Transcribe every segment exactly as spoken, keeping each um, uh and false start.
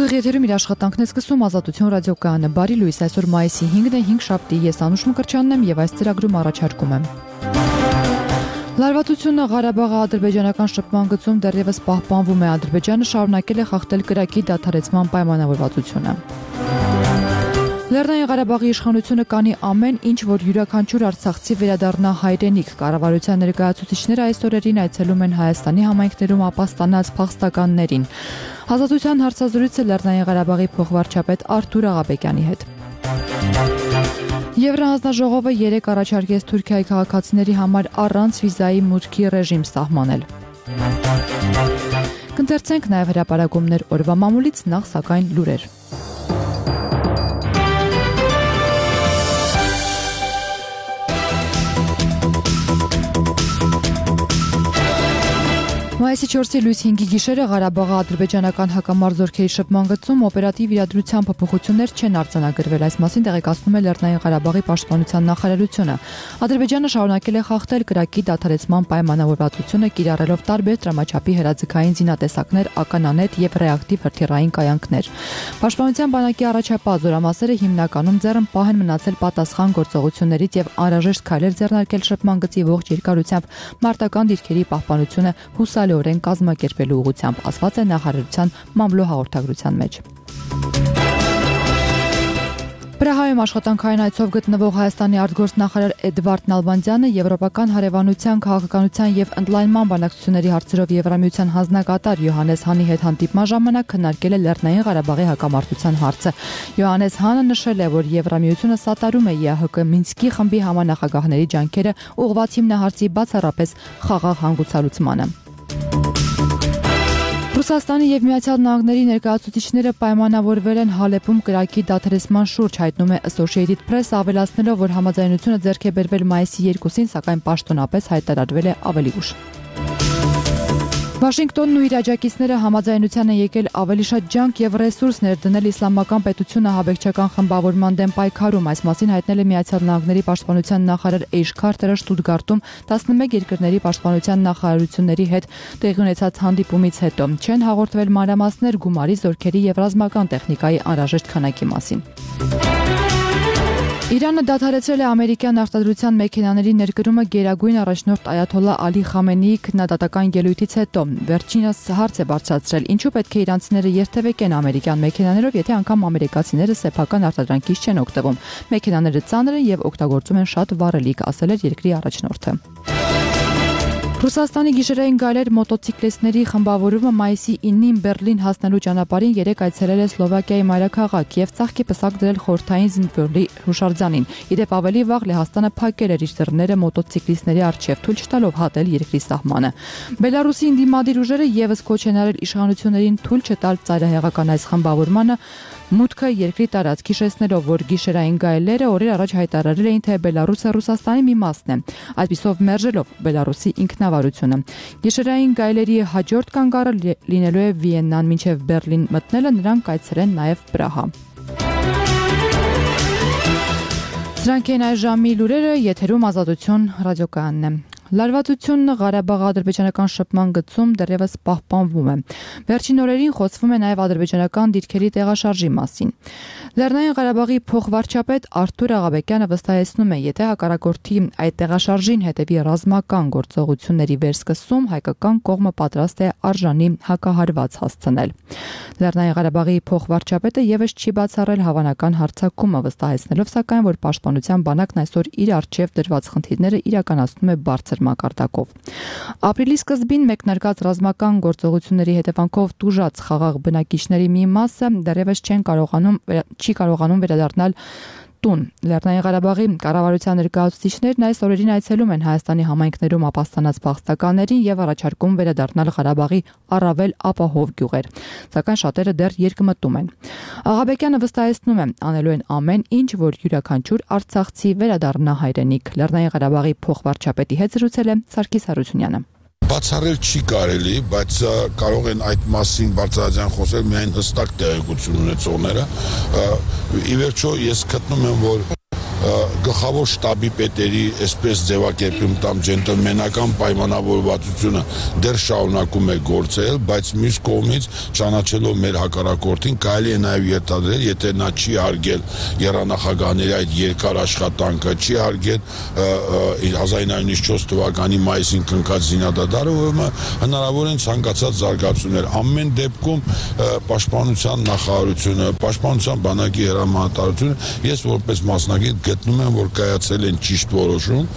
Ուղիղ եթերում իր աշխատանքն է սկսում Ազատություն ռադիոկայանը։ Բարի լույս, այսօր մայիսի հինգն է, հինգ շաբթի, ես Անուշ Մկրտչյանն եմ եւ այս ծրագրում առաջարկում եմ. Լարվածությունը Ղարաբաղի ադրբեջանական շփման գծում դեռևս պահպանվում է, Ադրբեջանը շարունակել է խախտել կրակի դադարեցման պայմանավորվածությունը։ Լեռնային Ղարաբաղի իշխանությունը կանի ամեն ինչ, որ յուրաքանչյուր արցախցի վերադառնա հայրենիք։ Կառավարության ներկայացուցիչները այս օրերին այցելում են Հայաստանի համայնքներում ապաստանած փախստականներին։ Ազատության հարցազրույցը Լեռնային Ղարաբաղի փոխվարչապետ Արթուր Աղաբեկյանի հետ։ Եվրահանձնաժողովը երեկ առաջարկեց Թուրքիայի քաղաքացիների համար առանց վիզայի մուտքի ռեժիմ սահմանել։ Կընթերցենք նաև հրապարակումներ օրվա մամուլից, նախ սակայն լուրեր։ Մայիսի չորսի լույս հինգի գիշերը Ղարաբաղի ադրբեջանական հակամարտ զորքերի շփման գծում օպերատիվ իրադրության փոփոխություններ չեն արձանագրվել, այս մասին տեղեկացնում է Լեռնային Ղարաբաղի պաշտպանության նախարարությունը։ Ադրբեջանը շարունակել է խախտել կրակի դադարեցման պայմանավորվածությունը, կիրառելով տարբեր տրամաչափի հրաձգային զինատեսակներ, ականանետ եւ ռեակտիվ հրթիռային կայանքներ։ Պաշտպանության բանակի առաջապահ զորամասերը հիմնականում ձեռնպահ են մնացել պատասխան գործողություններից եւ անհրաժեշտ քայլեր ձեռնարկել շփման գծի ողջ երկարությամբ մարտական դիրքերի պահպանությունը հուսալիորեն կազմակերպելու ուղղությամբ, ասված է նախարարության մամլո հաղորդագրության մեջ։ Պրահայում աշխատանքային այցով գտնվող Հայաստանի արտգործնախարար Էդվարդ Նալբանդյանը եվրոպական հարևանության, քաղաքականության եւ ընդլայնման բանակցությունների հարցերով Եվրամիության հանձնակատար Յոհաննես Հանի հետ հանդիպման ժամանակ քննարկել է Լեռնային Ղարաբաղի հակամարտության հարցը։ Յոհաննես Հանը նշել է, որ Եվրամիությունը սատարում է ԵԱՀԿ Մինսկի խմբի համանախագահների ջանքերը ուղղված հիմնահարցի բացառապես խաղաղ հանգուցալուծմանը։ Ռուսաստանի եւ Միացյալ Նահանգների ներկայացուցիչները պայմանավորվել են Հալեպում կրակի դադարեցման շուրջ, հայտնում է Associated Press, ավելացնելով, որ համաձայնությունը ձեռք է բերվել մայիսի երկուսին, սակայն պաշտոնապես հայտարարվել է ավելի ուշ։ Վաշինգտոնն ու իր աջակիցները համաձայնության են եկել ավելի շատ ջանք եւ ռեսուրս ներդնել իսլամական պետությունը ահաբեկչական խմբավորման դեմ պայքարում, այս մասին հայտնել է Միացյալ Նահանգների պաշտպանության նախարար Էյշ Քարթերը Շտուտգարտում տասնմեկ երկրների պաշտպանության նախարարությունների հետ տեղի ունեցած հանդիպումից հետո։ Չեն հաղորդվել մանրամասներ գումարի, զորքերի եւ ռազմական տեխնիկայի անհրաժեշտ քանակի մասին։ Իրանը դադարեցրել է ամերիկյան արտադրության մեքենաների ներկրումը գերագույն առաջնորդ Այաթոլլա Ալի Խամենեիի քննադատական ելույթից հետո։ Վերջինս հարց է բարձրացրել, ինչու պետք է իրանցիները երթևեկեն ամերիկյան մեքենաներով, եթե անգամ ամերիկացիները սեփական արտադրանքից չեն օգտվում։ Մեքենաները ծանր են եւ օգտագործում են շատ վառելիք, ասել էր երկրի առաջնորդը։ Ռուսաստանի գիշերային գայլեր մոտոցիկլիստների խմբավորումը մայիսի ինին Բերլին հասնելու ճանապարհին երեկ այցելել է Սլովակիայի մայրաքաղաք եւ ծաղկի պսակ դրել խորհրդային զինվորի հուշարձանին։ Իդեպ ավելի վաղ Լեհաստանը փակել էր իր դռները մոտոցիկլիստների առջև, թույլ չտալով հատել երկրի սահմանը։ Բելարուսի ընդդիմադիր ուժերը եւս կոչ են արել իշխանություններին թույլ չտալ ծայրահեղական այս խմբավորմանը մուտքը երկրի տարածք, հիշեցնելով, որ գիշերային գայլերը օրեր առաջ հայտարարել էին, թե Բելարուսը Ռուսաստանի մի մասն է, այսպիսով մերժելով Բելարուսի ինքնավարությունը։ Գիշերային գայլերի հաջորդ կանգառը լինելու է Վիեննան, մինչև Բերլին մտնելը նրանք կայցելեն նաև Պրահա։ Սրանք են այս ժամի լուրերը, եթերում Ազատություն ռադիոկայանն է։ Լարվածությունը Ղարաբաղի ադրբեջանական շփման գծում դեռևս պահպանվում է։ Վերջին օրերին խոսվում է նաև ադրբեջանական դիրքերի տեղաշարժի մասին։ Լեռնային Ղարաբաղի փոխվարչապետ Արթուր Աղաբեկյանը վստահեցնում է, եթե հակառակորդի այդ տեղաշարժին հետևի ռազմական գործողությունների վերսկսում, հայկական կողմը պատրաստ է արժանի հակահարված հասցնել։ Լեռնային Ղարաբաղի փոխվարչապետը եւս չի բացառել հավանական հարձակումը, վստահեցնելով սակայն, որ պաշտպանության բանակն այսօր իր առջև դրված խնդիրները իրականացնում է բարձր մակարդակով։ Ապրիլի սկզբին մեկնարկած ռազմական գործողությունների հետևանքով տուժած խաղաղ բնակիչների մի մասը դեռևս չեն կարողանում չի կարողանում վերադառնալ տուն։ Լեռնային Ղարաբաղի կառավարության ներկայացուցիչներն այս օրերին այցելում են Հայաստանի համայնքներում ապաստանած փախստականներին եւ առաջարկում վերադառնալ Ղարաբաղի առավել ապահով գյուղեր, սակայն շատերը դեռ երկմտում են։ Աղաբեկյանը վստահեցնում է, անելու են ամեն ինչ, որ յուրաքանչյուր արցախցի վերադառնա հայրենիք։ Լեռնային Ղարաբաղի փոխվարչապետի հետ զրուցել է Սարգիս Հարությունյանը։ Բացառել չի կարելի, բայց կարող են այդ մասին բարձրաձայն խոսել միայն հստակ տեղեկություն ունեցողները։ Ի վերջո ես գտնում եմ, որ գլխավոր շտաբի պետերի այսպես ձևակերպում կամ ջենտլմենական պայմանավորվածությունը դեռ շարունակում է գործել, բայց մյուս կողմից ճանաչելով մեր հակառակորդին կարելի է նաև ենթադրել, եթե նա չի հարգել եռանախագահների այդ երկար աշխատանքը, չի հարգել հազար նույնսուն չորս թվականի մայիսին կնքած զինադադարը, ուրեմն հնարավոր են ցանկացած զարգացումներ։ Ամեն դեպքում պաշտպանության նախարարությունը, պաշտպանության բանակի հրամանատարությունը, ես որպես մասնագետ գտնում եմ, որ կայացել են ճիշտ որոշում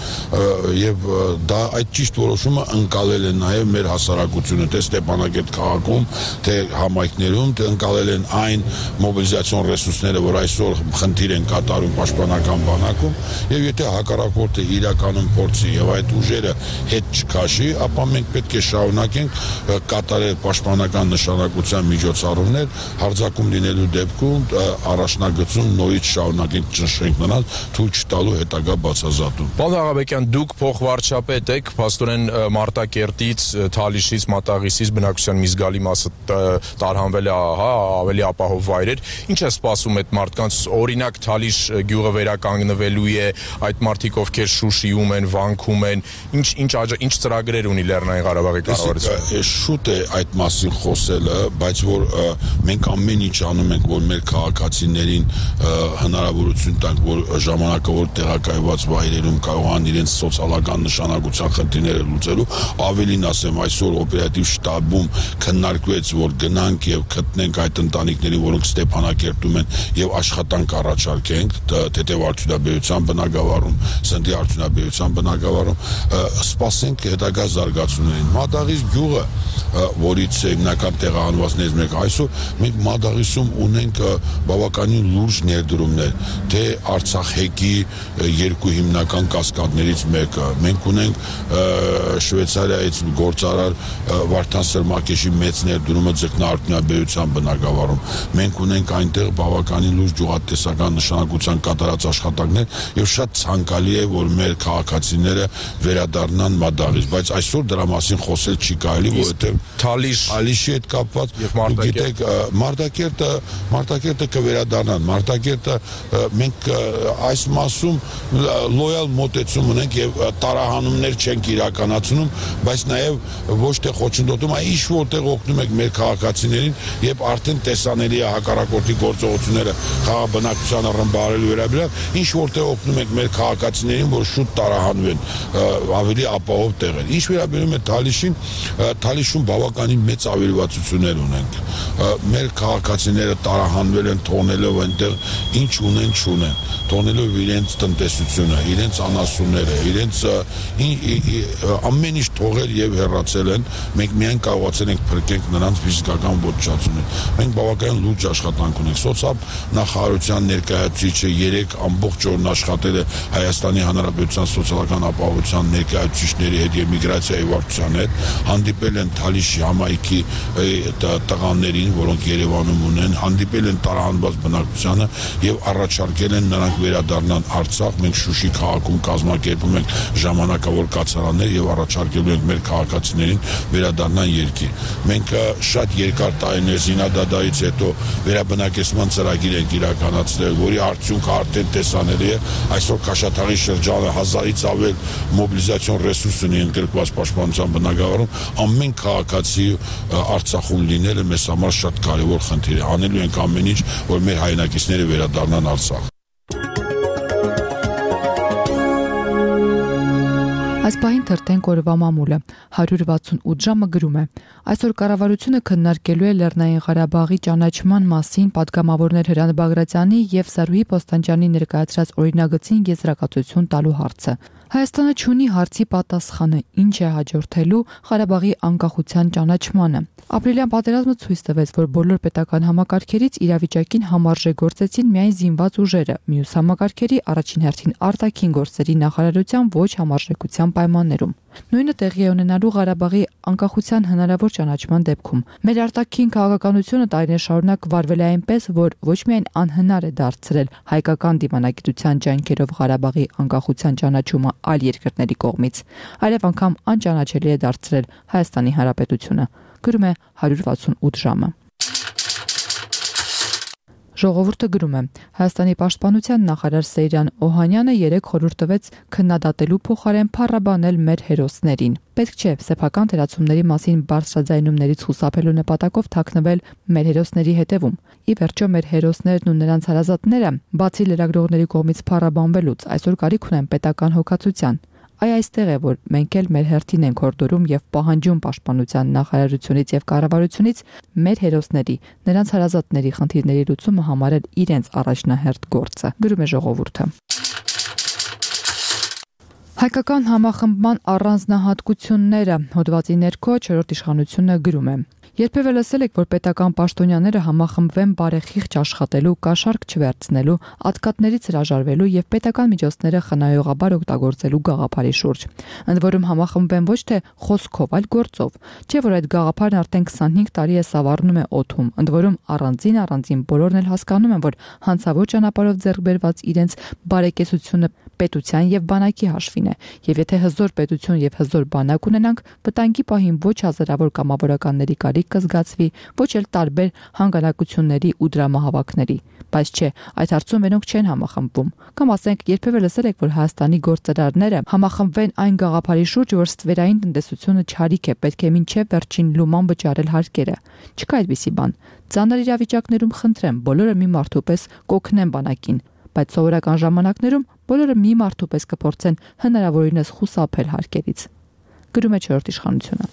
եւ դա այդ ճիշտ որոշումը ընկալել է նաեւ մեր հասարակությունը, թե Ստեփանակերտ քաղաքում, թե համայնքներում, թե ընկալել են այն մոբիլիզացիոն ռեսուրսները, որ այսօր խնդիր են կատարում պաշտպանական բանակում, եւ եթե հակառակորդը իրականում փորձի եւ այդ ուժերը հետ չքաշի, ապա մենք պետք է շարունակենք կատարել պաշտպանական նշանակության միջոցառումներ, հարձակում լինելու դեպքում առաջնագծում նորից շարունակենք ճնշենք նրանց, թույլ չտալու հետագա բացազատում։ Պարոն Աղաբեկյան, դուք փոխվարչապետ եք, փաստորեն Մարտակերտից, Թալիշից, Մատաղիսից բնակչության մի զգալի մասը տարհանվել է, հա, ավելի ապահով վայրեր։ Ինչ է սպասում այդ մարդկանց, օրինակ Թալիշ գյուղը վերականգնվելու է, այդ մարդիկ ովքեր Շուշիում են, Վանքում են, ինչ ինչ ինչ ծրագրեր ունի Լեռնային Ղարաբաղի կառավարությունը։ Շուտ է այդ մասին խոսելը, բայց որ մենք ամեն ինչ անում ենք, որ մեր քաղաքացիներին հնարավորություն տանք, որ ժամանակավոր տեղակայված վայրերում կարողան իրենց սոցիալական նշանակության խնդիրները լուծելու, ավելին ասեմ, այսօր օպերատիվ շտաբում քննարկվեց, որ գնանք եւ գտնենք այդ ընտանիքներին, որոնք Ստեփանակերտում են եւ աշխատանք առաջարկենք թեթեվարդյունաբերության բնագավառում, սննդի արդյունաբերության բնագավառում, սպասենք հետագա զարգացումներին։ Մադաղիս գյուղը, որից հիմնական տեղահանվածներից մեկը, այսօր մենք Մադաղիսում ունենք բավականին լուրջ ներդրումներ, թե Արցախի երկու հիմնական կասկադներից մեկը, մենք ունենք Շվեյցարիայից գործարար Վարդան Սրմակեշի մեծ ներդրումը ձկնարդյունաբերության բնագավառում, մենք ունենք այնտեղ բավականին լուրջ գյուղատնտեսական նշանակության կատարած աշխատանքներ եւ շատ ցանկալի է, որ մեր քաղաքացիները վերադառնան Մադաղիս, բայց այսօր դրա մասին խոսել չի կարելի, որովհետեւ Թալիշ Ալիշի հետ կապված, դուք գիտեք, Մարտակերտը, Մարտակերտը կվերադառնան, Մարտակերտը մենք այս մասում լոյալ մոտեցում ունենք եւ տարահանումներ չենք իրականացնում, բայց նաեւ ոչ թե խոչընդոտում, այլ ինչ որտեղ օգնում ենք մեր քաղաքացիներին եւ արդեն տեսանելի է հակառակորդի գործողությունները խաղաբնակչությանը ռմբարելու վերաբերյալ, ինչ որտեղ օգնում ենք մեր քաղաքացիներին, որ շուտ տարահանվեն ավելի ապահով տեղեր։ Ինչ վերաբերում է Թալիշին, Թալիշում բավականին մեծ ավերվածություններ ունենք։ Մեր քաղաքացիները տարահանվել են, թողնելով այնտեղ ինչ ունեն, չունեն, թողնելով իրենց տնտեսությունը, իրենց անասունները, իրենց ամեն ինչ թողել եւ հեռացել են, մենք միայն կարողացել ենք փրկենք նրանց ֆիզիկական ոչնչացումը։ Մենք բավականին լուրջ աշխատանք ունենք։ Սոցիալ նախարարության ներկայացուցիչը երեք ամբողջ օրն աշխատել է Հայաստանի Հանրապետության սոցիալական ապահովության ներկայացուցիչների հետ եւ միգրացիայի վարչության հետ, հանդիպել են Թալիշի համայնքի տղաներին, որոնք Երևանում ունեն, հանդիպել են տարահանված բնակչությանը եւ առաջարկել են նրանք վերադառնան Արցախ։ Մենք Շուշի քաղաքում կազմակերպում ենք ժամանակավոր կացարաններ եւ առաջարկելու ենք մեր քաղաքացիներին վերադառնան երկիր։ Մենք շատ երկար տարիներ զինադադարից հետո վերաբնակեցման ծրագիր ենք իրականացրել, որի արդյունքը արդեն տեսանելի է։ Այսօր Քաշաթաղի շրջանը հազարից ավել մոբիլիզացիոն ռեսուրս ունի ընդգրկված պաշտպանության բնագավառում, ամեն քաղաքացի Արցախում լինելը մեզ համար շատ կարևոր խնդիր է։ Անելու ենք ամեն ինչ, որ մեր հայրենակիցները վերադառնան Արցախ։ Այս պահին թերթենք օրվա մամուլը հարյուր վաթսունութ ժամը գրում է. այսօր կառավարությունը քննարկելու է Լեռնային Ղարաբաղի ճանաչման մասին պատգամավորներ Հրանտ Բագրատյանի եւ Սարուհի Պոստանջյանի ներկայացրած օրինագծին եզրակացություն տալու հարցը։ Հայաստանը չունի հարցի պատասխանը, ինչ է հաջորդելու Ղարաբաղի անկախության ճանաչմանը։ Ապրիլյան պատերազմը ցույց տվեց, որ բոլոր պետական համակարգերից իրավիճակին համարժե գործեցին միայն զինված ուժերը, մյուս համակարգերի առաջին հերթին արտաքին գործերի նախարարության ոչ համարժեքության պայմաններում։ Նույնը տեղի է ունենալու Ղարաբաղի անկախության հնարավոր ճանաչման դեպքում։ Մեր արտաքին քաղաքականությունը տարիներ շարունակ վարվել է այնպես, որ ոչ միայն անհնար է դարձրել հայկական դիվանագիտության ջանքերով Ղարաբաղի անկախության ճանաչումը այլ երկրների կողմից, այլև անգամ անճանաչելի է դարձրել Հայաստանի Հանրապետությունը։ Գրում է հարյուր վաթսունութ ժամը։ Ժողովուրդը գրում է. Հայաստանի պաշտպանության նախարար Սեյրան Օհանյանը երեկ խորհուրդ տվեց քննադատելու փոխարեն փառաբանել մեր հերոսներին։ Պետք չէ սեփական թերացումների մասին բարձրաձայնումներից խուսափելու նպատակով թաքնվել մեր հերոսների հետևում։ Ի վերջո մեր հերոսներն ու նրանց հարազատները, բացի լրագրողների կողմից փառաբանվելուց, այսօր կարիք ունեն պետական հոգացության։ Այ այստեղ է, որ մենք էլ մեր հերթին ենք հորդորում եւ պահանջում պաշտպանության նախարարությունից եւ կառավարությունից մեր հերոսների, նրանց հարազատների խնդիրների լուծումը համարել իրենց առաջնահերթ գործը, գրում է ժողովուրդը։ Հայկական համախմբման առանձնահատկությունները հոդվածի ներքո չորրորդ իշխանությունը գրում է. Երբևէ լսել եք, որ պետական պաշտոնյաները համախմբվեն բարեխիղճ աշխատելու, կաշառք չվերցնելու, ատկատներից հրաժարվելու եւ պետական միջոցները խնայողաբար օգտագործելու գաղափարի շուրջ։ Ընդ որում համախմբվեն ոչ թե խոսքով, այլ գործով։ Չէ՞ որ այդ գաղափարն արդեն քսանհինգ տարի է սավառնում է օդում։ Ընդ որում առանձին առանձին բոլորն էլ հասկանում են, որ հանցավոր ճանապարհով ձեռք բերված իրենց բարեկեցությունը պետության եւ բանակի հաշվին է, եւ եթե հզոր պետություն եւ հզոր բանակ ունենանք, վտանգի պահին ոչ հազարավոր կամավորականների կարիք կզգացվի, ոչ էլ տարբեր հանգանակությունների ու դրամահավաքների, բայց չէ, այդ հարցում մենոնք չեն համախմբվում։ Կամ ասենք, երբևէ լսել եք, որ Հայաստանի գործարարները համախմբվեն այն գաղափարի շուրջ, որ ստվերային տնտեսությունը չարիք է, պետք է մինչեւ վերջին լուման վճարել հարկերը։ Չկա այդպիսի բան։ Ծանր իրավիճակներում խնդրեմ, բոլորը մի մարդու պես կօգնեն բանակին, բայց սովորական ժամանակներում բոլորը մի մարդու պես կփորձեն հնարավորինս խուսափել հարկերից, գրում է չորրորդ իշխանությունը։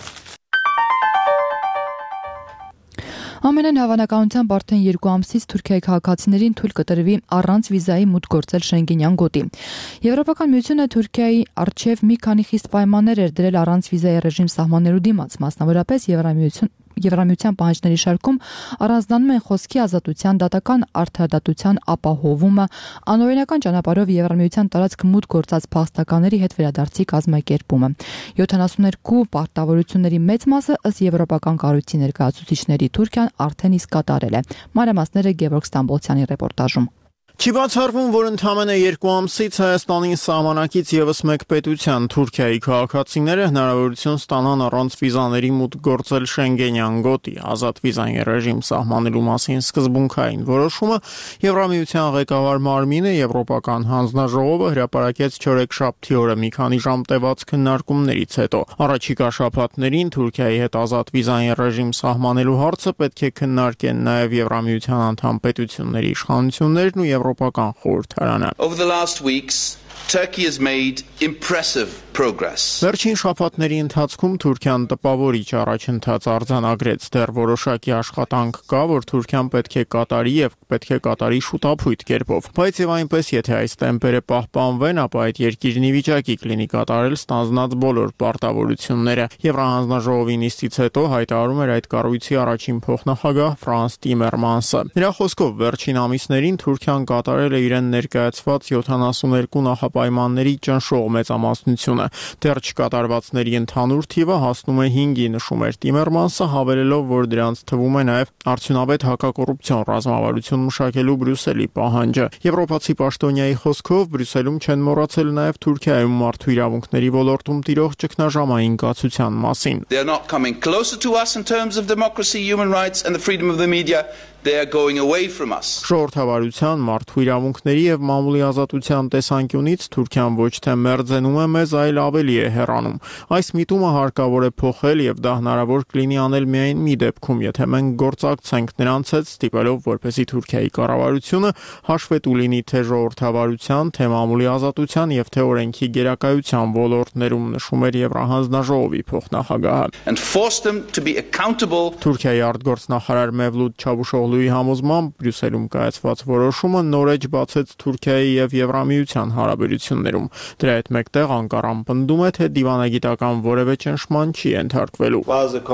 Ամենայն հավանականությամբ արդեն երկու ամսից Թուրքիայի քաղաքացիներին թույլ կտրվի առանց վիզայի մուտք գործել Շենգենյան գոտի։ Եվրոպական միությունը Թուրքիայի առջև մի քանի խիստ պայմաններ էր դրել առանց վիզայի ռեժիմ սահմանելու դիմաց, մասնավորապես Եվրամիություն Եվրամիության պահանջների շարքում առանձնանում են խոսքի ազատության, դատական արդարադատության ապահովումը, անօրինական ճանապարհով Եվրամիության տարածք մուտք գործած փախստականների հետ վերադարձի կազմակերպումը։ յոթանասուններկու պարտավորությունների մեծ մասը ըստ եվրոպական կառույցի ներկայացուցիչների Թուրքիան արդեն իսկ կատարել է։ Մանրամասները Գևորգ Ստամբոլցյանի ռեպորտաժում։ Չի բացառվում, որ ընդամենը երկու ամսից Հայաստանի սահմանակից եւս մեկ պետության Թուրքիայի քաղաքացիները հնարավորություն ստանան առանց վիզաների մուտք գործել Շենգենյան գոտի, ազատ վիզային ռեժիմ սահմանելու մասին սկզբունքային որոշումը Եվրամիության ղեկավար մարմինը Եվրոպական հանձնաժողովը հրապարակեց չորեքշաբթի օրը մի քանի ժամ տևած քննարկումներից հետո։ Առաջիկա շաբաթներին Թուրքիայի հետ ազատ վիզային ռեժիմ սահմանելու հարցը պետք է քննարկեն նաեւ Եվրամիության անդամ պետությունների իշխանություններն ու Եվրոպական խորհրդարանը։ Over the last weeks, Turkey has made impressive progress. Վերջին շաբաթների ընթացքում Թուրքիան տպավորիչ առաջընթաց արձանագրեց, դեռ որոշակի աշխատանք կա, որ Թուրքիան պետք է կատարի եւ պետք է կատարի շուտափույթ կերպով։ Բայց եւ այնպես, եթե այս տեմպերը պահպանվեն, ապա այդ երկիրն ի վիճակի կլինի կատարել ստանձնած բոլոր պարտավորությունները։ Եվրահանձնաժողովի նիստից հետո հայտարարում էր այդ կառույցի առաջին փոխնախագահ Ֆրանս Տիմերմանսը։ Նրա խոսքով վերջին ամիսներին Թուրքիան կատարել է իրեն ներկայացված յոթանասուններկու նախապայմանների ճնշող մեծամասնությունը։ Դեռ չկատարվածների ընդհանուր թիվը հասնում է հինգի, նշում էր Տիմերմանսը, հավելելով, որ դրանց թվում է նաև արդյունավետ հակակոռուպցիոն ռազմավարություն մշակելու Բրյուսելի պահանջը։ Եվրոպացի պաշտոնյայի խոսքով Բրյուսելում չեն մոռացել նաև Թուրքիայում մարդու իրավունքների ոլորտում տիրող ճգնաժամային կացության մասին։ They are not coming closer to us in terms of democracy, human rights and the freedom of the media. They are going away from us. Ժողովրդավարության, մարդու իրավունքների եւ մամուլի ազատության տեսանկյունից Թուրքիան ոչ թե մերձենում է մեզ, այլ ավելի է հեռանում։ Այս միտումը հարկավոր է փոխել եւ դա հնարավոր կլինի անել միայն մի դեպքում, եթե մենք գործակցենք նրանց հետ, ստիպելով, որպեսզի Թուրքիայի կառավարությունը հաշվետու լինի թե ժողովրդավարության, թե մամուլի ազատության եւ թե օրենքի գերակայության ոլորտներում, նշում էր Եվրահանձնաժողովի փոխնախագահը։ And force them to be accountable. Թուրքիայի արտգործնախարար Մևլութ Չավուշօղլուի համոզմամբ Բրյուսելում կայացված որոշումը նորեջ բացեց Թուրքիայի եւ Եվրամիության հարաբերություններում։ Դրա հետ մեկտեղ Անկարան պնդում է, թե դիվանագիտական որևէ ճնշման չի ենթարկվելու։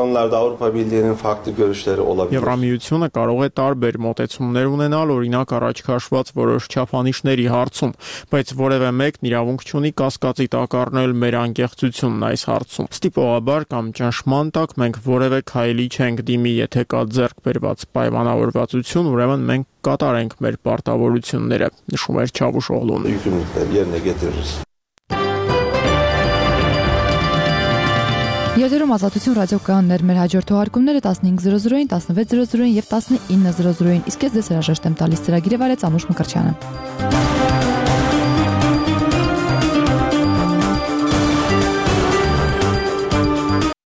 Եվրամիությունը կարող է տարբեր մոտեցումներ ունենալ, օրինակ առաջ քաշված որոշ չափանիշների հարցում, բայց որևէ մեկն իրավունք չունի կասկածի տակ առնել մեր անկեղծությունն այս հարցում։ Ստիպողաբար կամ ճնշման տակ մենք որևէ քայլի չենք դիմի, եթե կա ձեռք բերված պայմանավորվածություն, ուրեմն մենք կատարենք մեր պարտավորությունները, նշում էր Չավուշօղլուն։ Եթերում ազատություն ռադիոկայաններ, մեր հաջորդ թողարկումները տասնհինգ զրո զրոին, տասնվեց զրո զրոին եւ տասնինը զրո զրոին։ Իսկ ես ձեզ հրաժեշտ եմ տալիս ծրագիրը վարեց Անուշ Մկրտչյանը։